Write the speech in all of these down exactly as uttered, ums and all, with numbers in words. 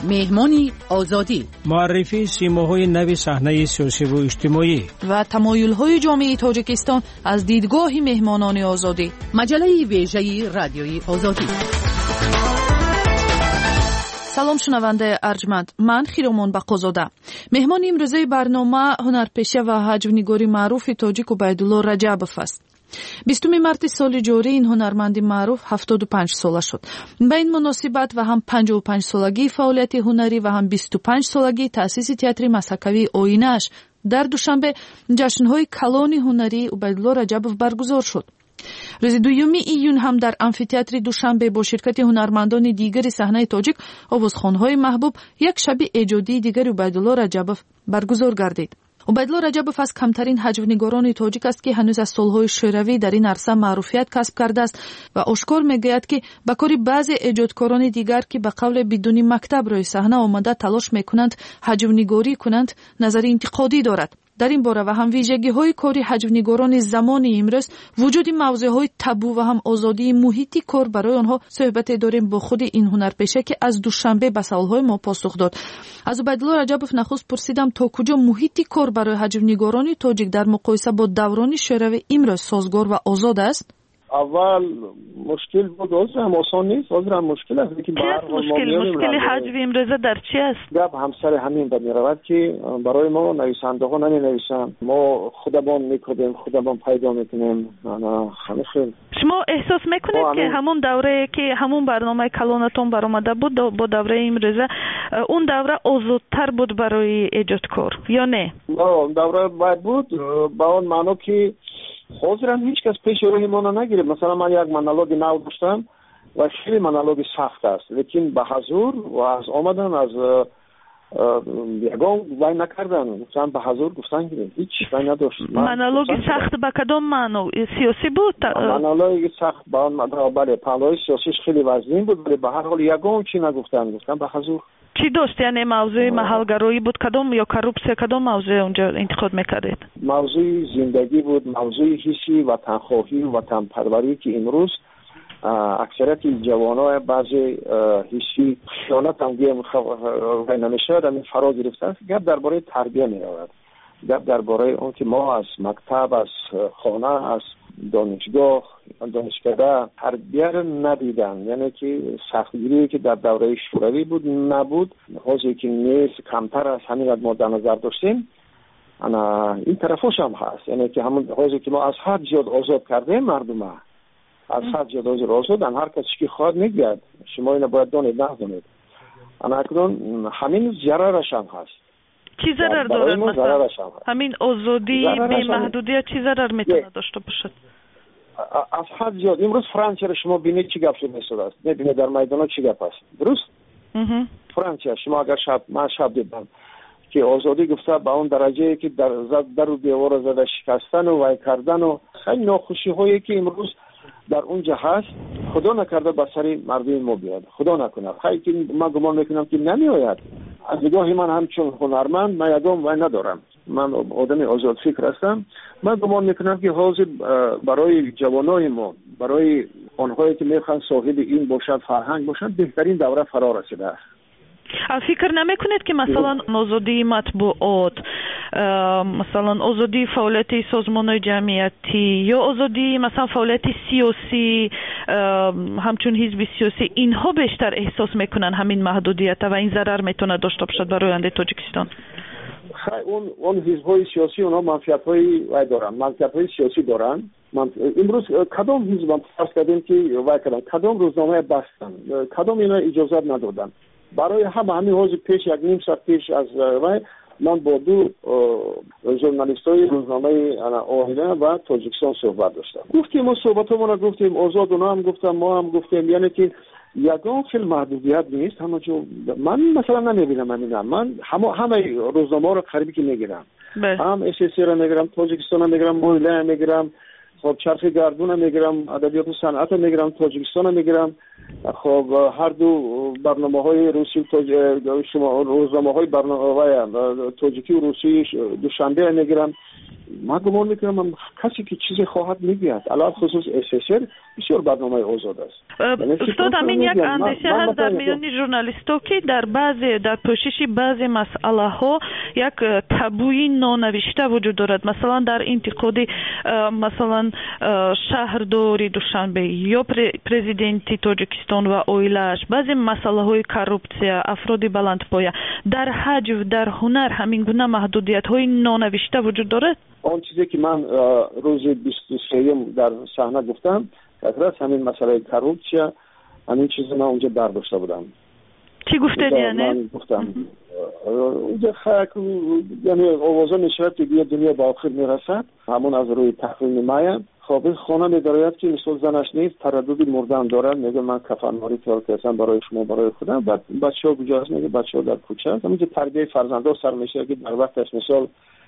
مهمانی آزادی، معرفی سیماهای نوی صحنه سیاسی و اجتماعی و تمایل‌های جامعه تاجیکستان از دیدگاه مهمانان آزادی. مجله ویژه رادیوی آزادی. سلام شنونده ارجمند، من خیرمان بقازاده. مهمان امروزه برنامه هنرپیشه و حجم‌نگاری معروف تاجیک عبیدالله رجبوف است. بیستم مارس سال جاری این هنرمند معروف هفتاد و پنج ساله شد. به این مناسبت و هم پنجاه و پنج سالگی فعالیت هنری و هم بیست و پنج سالگی تأسیس تئاتر مسکوی آینه‌اش در دوشنبه جشن‌های کلان هنری عبیدالله رجبوف برگزار شد. روز دوم ایون هم در آمفی‌تئاتر دوشنبه با شرکت هنرمندان دیگر صحنه تاجیک آوازخوان‌های محبوب یک شب ایجادی دیگر عبیدالله رجبوف برگزار گردید. عبیدالله رجبوف از کمترین حجم‌نگاران تاجیک است که هنوز از سالهای شوروی در این عرصه معروفیت کسب کرده است و آشکار می‌گوید که با کاری بعضی ایجادکاران دیگر که به قول بدون مکتب روی صحنه آمده تلاش می‌کنند حجم‌نگاری کنند نظر انتقادی دارد. در این باره و هم ویژگی‌های کاری حجم‌نگاران زمان امروز، وجود موضوع‌های تابو و هم آزادی محیطی کار برای آنها صحبت داریم با خود این هنرپیشه که از دوشنبه به سوال‌های ما پاسخ داد. از عبیدالله رجبوف نخست پرسیدم تا کجا محیطی کار برای حجم‌نگاران تاجیک در مقایسه با دوران شوروی امروز سازگار و آزاد است؟ اول مشکل بود، آزر هم آسان نیست، آزر هم مشکل است. چی است مشکل؟ مشکل حجم امروزه در چی است؟ گپ همسر همین به میرود که برای ما نویسنده ها نمی نویسن، ما خودمون میکنیم، خودمون پیدا میکنیم. همه خیلی شما احساس میکنید که همون دوره که همون برنامه کلانتون برآمده بود با دوره امروزه اون دوره آزادتر بود برای ایجادکار یا نه؟ اون دوره باید بود با اون معنی که حاضر هم هیچ کس پیش روی ما نگیره. مثلا من یک مونولوگ نو داشتم و خیلی مونولوگ سخت است، لیکن به حضور و از آمدن از یگان وای نکردن، گفتن به حضور گفتن که هیچ وای نداشت. مونولوگ سخت به کدام معنی؟ سیاسی بود؟ مونولوگ سخت با اون بله پهلوی سیاسیش خیلی وزین بود، ولی به هر حال یگان چی نگفتن، گفتن به حضور. چی داشت؟ یعنی موضوع محلگرایی بود کدام یا کروپسیا کدام موضوع اونجا انتخاب میکردید؟ موضوع زندگی بود، موضوع حسی و تنخواهی و وطن پروری که امروز اکثریت جوانای بعضی حسی خیانت هم گیم نمیشه در این فرا گرفته است. گپ درباره تربیه میرود، گپ درباره اون که ما از مکتب، از خانه، از دانشگاه، دانشکده تربیه رو ندیدن. یعنی که سختگیری که در دوره شوروی بود نبود، حاضر که نیست کمتر از همین ما در نظر داشتیم. انا این طرفش هم هست، یعنی که همون حاضر که ما از هر جد آزاد کردیم مردم ها. از هر جد آزاد آزادن، هر کسی که خواهد میگید. شما اینو باید دانید ندانید. انا اکنون همین ضررش هم هست. چی ضرر داره مثلا؟ همین آزادی بی محدودیت چی ضرر میتونه داشته باشد؟ از حد زیاد. امروز فرانسه رو شما بینید چی گپ شده است، میبینید در میدان چی گپ است، درست؟ فرانسه شما اگر شب من شب دیدم که آزادی گفته به اون درجه که در زد در و دیوار زده شکستن و وای کردن و خیلی ناخوشی هایی که امروز در اونجا هست، خدا نکرده به سر مردم ما بیاد، خدا نکنه. خیلی که من گمان میکنم که نمیآید. از نگاه من همچون هنرمند من یادم وای ندارم، من آدم آزاد فکر هستم. من گمان میکنم که حاضر برای جوانای ما، برای آنهایی که میخوان صاحب این باشد، فرهنگ باشد، بهترین دوره فرا رسیده است. فکر نمیکنید که مثلا آزادی مطبوعات، مثلا آزادی فعالیت سازمان‌های جمعیتی یا آزادی مثلا فعالیت سیاسی همچون حزب سیاسی، اینها بیشتر احساس میکنن همین محدودیت و این ضرر میتونه داشته باشد برای آینده تاجیکستان؟ اون اون حزب‌های سیاسی اونها منفعت‌هایی وای دارن، منفعت‌های سیاسی دارن. من امروز کدام حزب هم فرض کردیم که وای کردن، کدام روزنامه بستن، کدام اینا اجازه ندادن. برای همه همین روز پیش یک نیم ساعت پیش از وای من با دو ژورنالیستای روزنامه آینه و تاجیکستان صحبت داشتم. گفتیم ما صحبتمون رو گفتیم آزاد، اونا هم گفتم ما هم گفتیم، یعنی که یگان فیلم محدودیت نیست. همه جو من مثلا نمیبینم، من من همه همه روزنامه رو قریبی که میگیرم، هم اس اس رو میگیرم، تاجیکستان رو میگیرم، مولا میگیرم، خب چرخ گردون میگیرم، ادبیات و صنعت میگیرم، تاجیکستان میگیرم. خب هر دو برنامه‌های روسی و شما روزنامه‌های برنامه تاجیکی و روسی دوشنبه میگیرم. من گمان میکنم کسی که چیزی خواهد میگید، علاوه خصوص اس اس بسیار برنامه آزاد است. استاد همین یک اندیشه هست در میان ژورنالیست‌ها که در بعضی در پوشش بعضی مسئله ها یک تابوی نانوشته وجود دارد، مثلا در انتقاد مثلا شهرداری دوشنبه یا پرزیدنتی تاجیکستان و اویلش، بعضی مسئله های کروپسیا، افراد بلندپایه، در حج و در هنر همین گونه محدودیت های نانوشته وجود دارد. آن چیزی که من روز بیست و سوم در صحنه گفتم اصلا همین مسئله کروپسیا، همین چیزی من اونجا برداشته بودم. چی گفته یعنی؟ من گفتم اونجا خاک یعنی آوازه میشود که بیا دنیا با آخر میرسد، همون از روی تحریم میاد. خب خانه میدارد که مثل زنش نیست، ترددی مردن دارد، میگه من کفن ماری تیار کردم برای شما برای خودم. بعد بچه‌ها کجاست؟ میگه بچه‌ها در کوچه است. همینجا تربیت فرزندان سر میشه که در وقتش مثال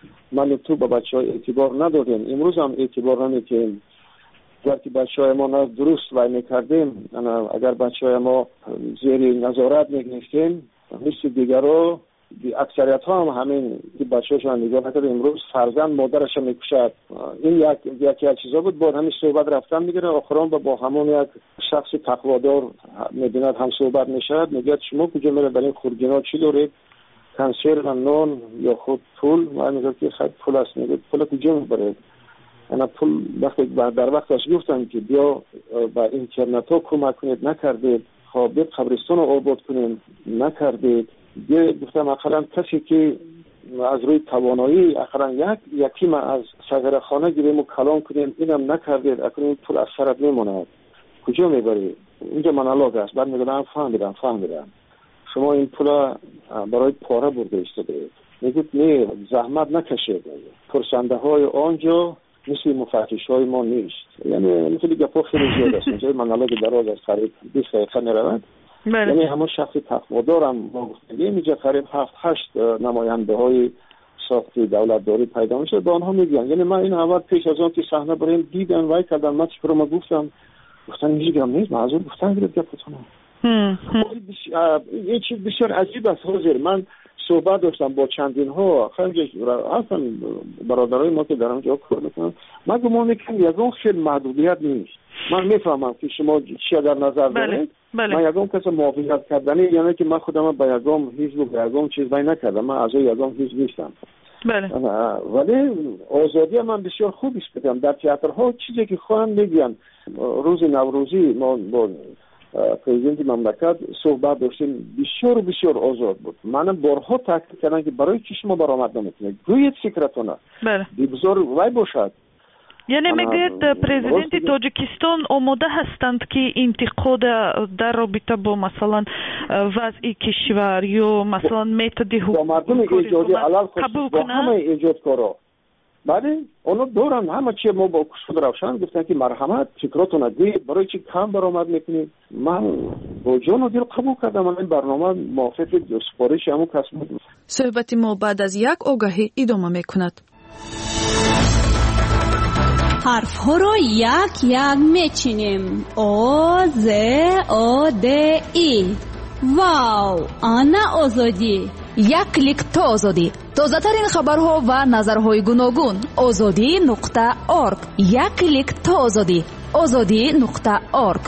من تو با بچه‌ها اعتبار ندادیم، امروز هم اعتبار نمیدیم. وقتی بچه‌های ما درست وای میکردیم، اگر بچه‌های ما زیر نظارت میگرفتیم، مثل دیگرها اکثریت ها هم همین بچه‌هاشون نگاه نکرد. امروز فرزند مادرش میکشد. این یک یکی از چیزا بود. بعد همین صحبت رفتن میگیره، آخرام با همون یک شخص تقوادار میبیند هم صحبت میشد، میگه شما کجا میره برای خورگینا چی دارید؟ کنسر و نان یا خود پول؟ من میگم که خیلی پول است. میگه پول کجا میبرید؟ انا پول وقتی در وقتش گفتم که بیا با اینترنت ها کمک کنید، نکردید. خب بیا قبرستان رو آباد کنید، نکردید. بیا گفتم اخرا کسی که از روی توانایی اخرا یک یکی ما از سگر خانه گیریم و کلام کنیم، اینم نکردید. اخرا پول از سرت میموند، کجا میبرید؟ اینجا منالوگ است. بعد میگم فهمیدم فهمیدم شما این پول برای پاره برده استادید. میگید نه زحمت نکشید، پرسنده های آنجا مثل مفتش های ما نیست. یعنی مثل گپا خیلی زیاد است. اینجا منالوگ دراز از قریب بیست دقیقه میرود. یعنی همون شخص تقوادارم ما گفتیم اینجا قریب هفت هشت نماینده های ساخت دولت داری پیدا میشه، با آنها میگن. یعنی من این اول پیش از آن که صحنه بریم دیدن وای کردم، من چیکار ما گفتم گفتن اینجا هم نیست، معذور گفتن گرفت گفتم این چیز بسیار عجیب است. حاضر من صحبت داشتم با چندین ها خیلی اصلا برادرای ما که در اونجا کار میکنن، من گمان میکنم یکم خیلی محدودیت نیست. من میفهمم که شما چی در نظر دارید. بله. من یکم کسی موافقت کردنی یعنی که من خودم با یکم حزب و با یکم چیز بای نکردم، من از یکم حزب نیستم. بله. ولی آزادی من بسیار خوب است. بدم در تئاترها چیزی که خواهم میگن. روز نوروزی ما با پرزیدنت مملکت صحبت داشتیم، بسیار بسیار آزاد بود. من بارها تاکید کردم که برای چی شما برآمد نمیتونید گویید فکرتونه. بله. بگذار وای باشد. یعنی میگوید پرزیدنت تاجیکستان آماده هستند که انتقاد در رابطه با مثلا وضع کشور یا مثلا متد حکومتی قبول کنند؟ همه ایجاد کارا بله اونا دورن همه چی ما با کشور روشن گفتن که مرحمت فکراتون ادید برای چی کم برآمد میکنید. من با جان و دل قبول کردم. من این برنامه موافق سپارش همون کس بود. صحبت ما بعد از یک آگاهی ادامه میکند. حرف ها رو یک یک میچینیم. او ز او د ای. واو آنا آزادی. یک کلیک تا آزادی. تازه ترین خبرها و نظرهای گوناگون. آزادی نقطه ارگ. یک کلیک تا آزادی. آزادی نقطه ارگ.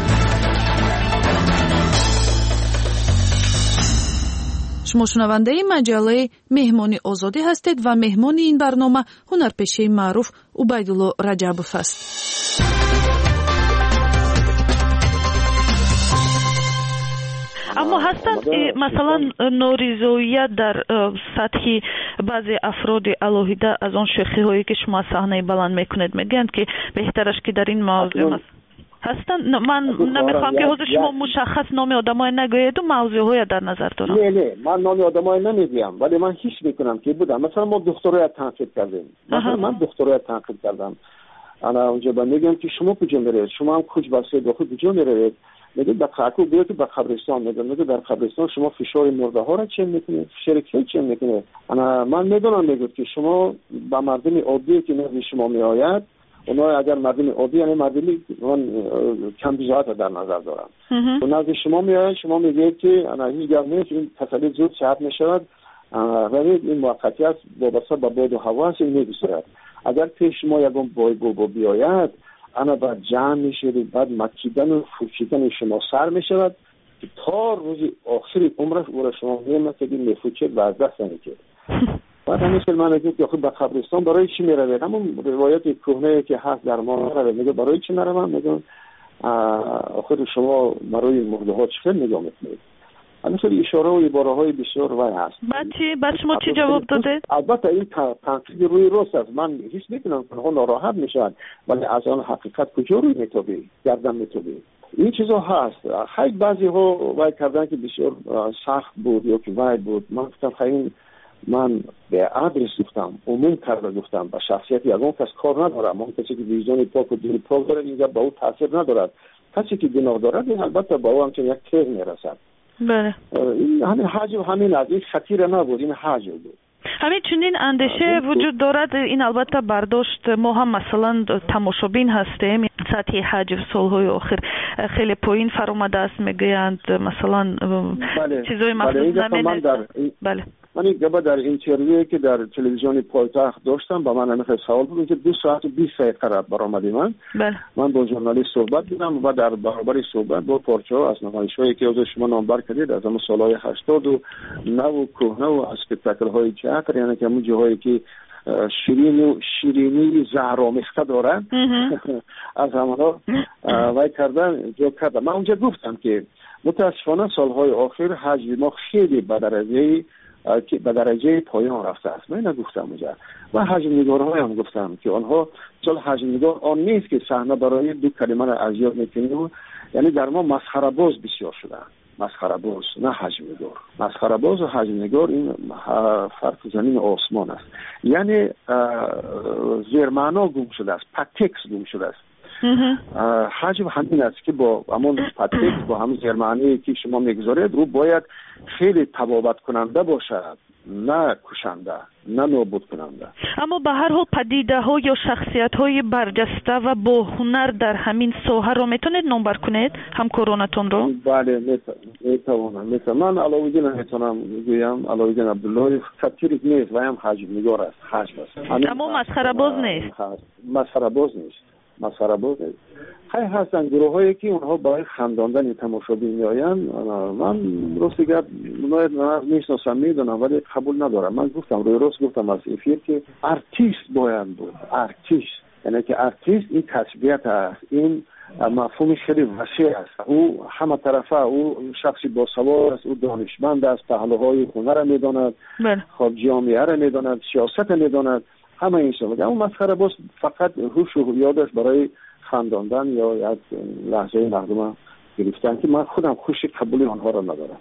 شما شنونده مجله مهمانی آزادی هستید و مهمان این برنامه هنرپیشه معروف عبیدالله رجبوف است. اما هستند مثلا نارضایت در سطح بعضی افراد علاهیده از آن شوخی هایی که شما صحنه بلند میکنید، میگن که بهترش که در این موضوع هستند. من نمیخوام که حضور شما مشخص نام آدمای نگویید و موضوعهای در نظر دارم. نه نه من نام آدمای نمیگم، ولی من حس میکنم که بودم. مثلا ما دکترای تنقید کردیم. مثلا من دکترای تنقید کردم. انا اونجا با میگم که شما کجا میرید؟ شما هم کج بسید داخل کجا میرید؟ میگه به خاکو بیاد به قبرستان. میگه میگه در قبرستان شما فشار مرده ها را چه میکنید؟ فشار چه میکنید؟ انا من میدونم میگه که شما با مردم عادی که نزد شما میآید، اونا اگر مردم عادی یعنی مردمی من کم بزاعت در نظر دارم. و نزد شما میآید شما میگید که انا هیچ گپ نیست، این تسلط زود صحت میشود، ولی این موقتیت وابسته به باد و هوا است. این میگذرد. اگر پیش شما یکم بایگو با بیاید، انا بعد جمع میشد، بعد مکیدن و فروشیدن شما سر میشود که تا روز آخر عمرش او را شما نمی‌تونید میفروشید و از دست نمی‌دید. بعد همیشه من میگم که آخه به قبرستان برای چی میروید؟ همون روایت کهنه که هست در ما میروید، میگه برای چی نروم؟ میگم آخر شما برای مرده ها چه نگاه میکنید؟ همیشه اشاره و عباره های بسیار وای هست. بعد چی؟ بعد شما چی جواب داده؟ البته این تنقید روی راست است، من هیچ نمی‌دونم که ها ناراحت میشن، ولی از آن حقیقت کجا روی میتابه گردن میتابه. این چیزا هست. خیلی بعضی ها وای کردن که بسیار سخت بود یا که وای بود. من گفتم خیلی من به عدل گفتم، عموم کرده گفتم، به شخصیت یگان کس کار ندارم. اون کسی که وجدان پاک و دل پاک داره اینجا به او تاثیر ندارد. کسی که گناه دارد این البته به او همچنین یک تیر میرسد. بله. این همین حجم همین از این خطیر نبود، این حجم بود. همین چنین اندیشه وجود دارد. این البته برداشت ما هم مثلا تماشابین هستیم. سطح حجم سالهای آخر خیلی پایین فرامده است میگویند مثلا بله. چیزای مخصوص نمینه. بله. من یک دفعه در اینترویویی که در تلویزیون پایتخت داشتم با من همیشه سوال بود که دو ساعت و بیست دقیقه برآمدی من. بله. من با ژورنالیست صحبت کردم و در برابر صحبت با پارچه‌ها از نمایش‌هایی که از شما نامبر کردید از همون سال‌های هشتاد و نه و کهنه و اسپکتاکل‌های تئاتر، یعنی که همون جاهایی که شیرین و شیرینی زهرآمیخته دارن از همونها وای کردن جو کردم. من اونجا گفتم که متاسفانه سال‌های آخر حجم ما خیلی به درجه که به درجه پایان رفته است. من نگفتم اونجا و حجم نگارهای هم گفتم که آنها چون حجم نگار آن نیست که صحنه برای دو کلمه را ازیاد میکنیم، یعنی در ما مسخره باز بسیار شدن. مسخره باز نه حجم نگار. مسخره باز و حجم نگار این فرق زمین و آسمان است. یعنی زیر معنا گم شده است، پتکس گم شده است. حجم همین است که با همون پتکس با همون زیر معنی که شما میگذارید رو باید خیلی تبابت کننده باشد، نه کشنده، نه نابود کننده. اما به هر حال پدیده ها یا شخصیت های برجسته و با هنر در همین ساحه رو میتونید نمبر کنید همکارانتون رو؟ بله میتونم. میتونم. من علاوالدین میتونم بگویم علاوالدین عبدالله خطیری نیست و هم حجم نگار است، حجم است. اما مسخره باز نیست. مسخره باز نیست. مسخره باز نیست. خیلی هستن گروه هایی که اونها برای خنداندن تماشابین میآیند. من راست دیگر اونها میشناسم میدونم ولی قبول ندارم. من گفتم روی راست گفتم از افیر که ارتیست باید بود. ارتیست یعنی که ارتیست این کسبیت است، این مفهوم خیلی وسیع است. او همه طرفه، او شخصی با سواد است، او دانشمند است، پهلوهای هنر را میداند، خب جامعه را میداند، سیاست را میداند، همه این شما. اما مسخره باز فقط هوش و یادش برای خنداندن یا یک لحظه مردم گرفتن که من خودم خوشی قبولی آنها را ندارم.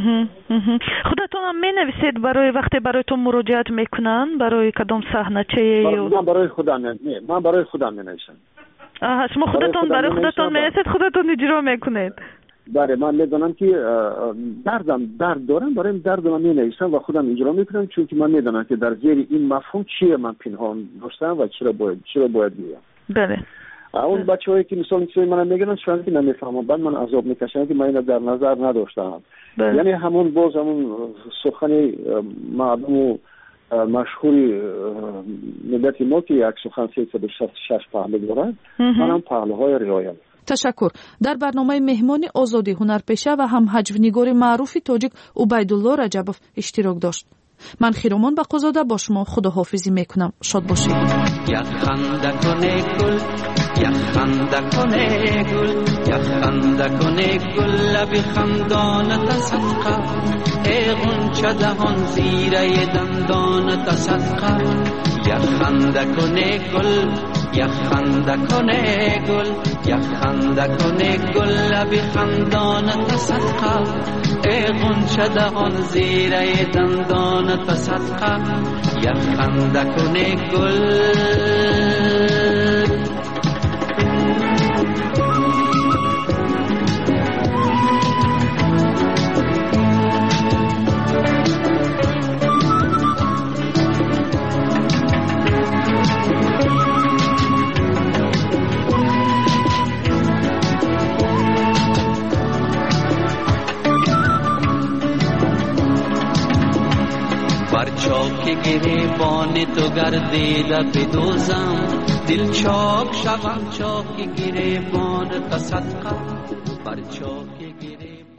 خودتون هم می نویسید برای وقتی برایتون مراجعت میکنن برای کدام صحنه چه؟ من برای خودم نه من برای خودم می نویسم. آها شما خودتون برای خودتون می نویسید، خودتون اجرا میکنید؟ بله من میدونم که دردم درد دارم، برای درد من می نویسم و خودم اجرا میکنم، چون که من میدونم که در زیر این مفهوم چیه من پنهان داشتم و چرا باید چرا باید بگم. بله. اون بچه‌هایی که مثلا چیزی من میگن شاید که نمیفهمم، بعد من عذاب میکشم که من اینو در نظر نداشتم. بله. یعنی همون باز همون سخن معلوم مشهوری ملت ما که یک سخن سیصد و شصت و شش پهلو دارد، من هم پهلوهای رعایت. تشکر. در برنامه مهمان آزادی هنرپیشه و هم حجم‌نگار معروف تاجیک عبیدالله رجبوف اشتراک داشت. من خیرومان بقازاده با شما خداحافظی میکنم. شاد باشید. یک خنده کنه گل، یک خنده کنه گل، یک خنده کنه گل، لبی خندانت صدقه، ای غنچه دهان زیره دندانت صدقه. یک خنده کنه گل، یک خنده کنه گل، یک خنده کنه گل، لبی خندانت صدقه، ای غنچه دهان زیره دندانت صدقه. یک خنده کنه گل. چاک گریبان تو گردیده بدوزم، دل چاک شوم چاک گریبان تصدقه بر چاک گریبان